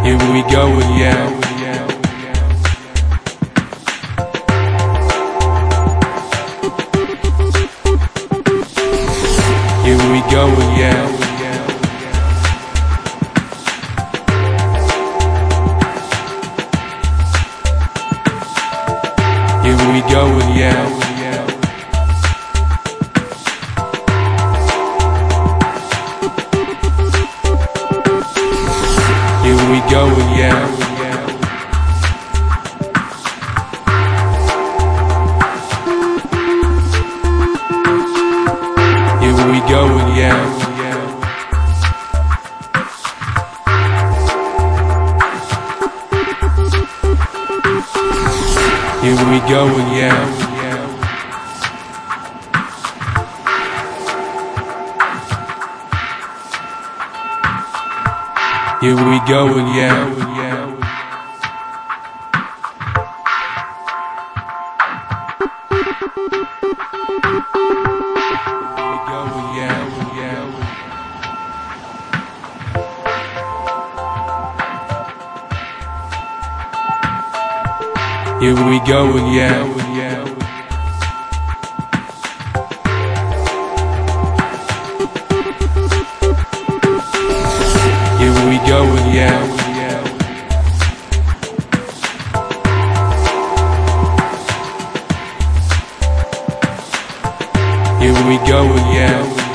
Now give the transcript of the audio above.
Here we go again. Here we go again. Here we go again. Here we go again. Here we go again. Here we go again. Here we go again. Here we go again. Here we go again. Here we go again.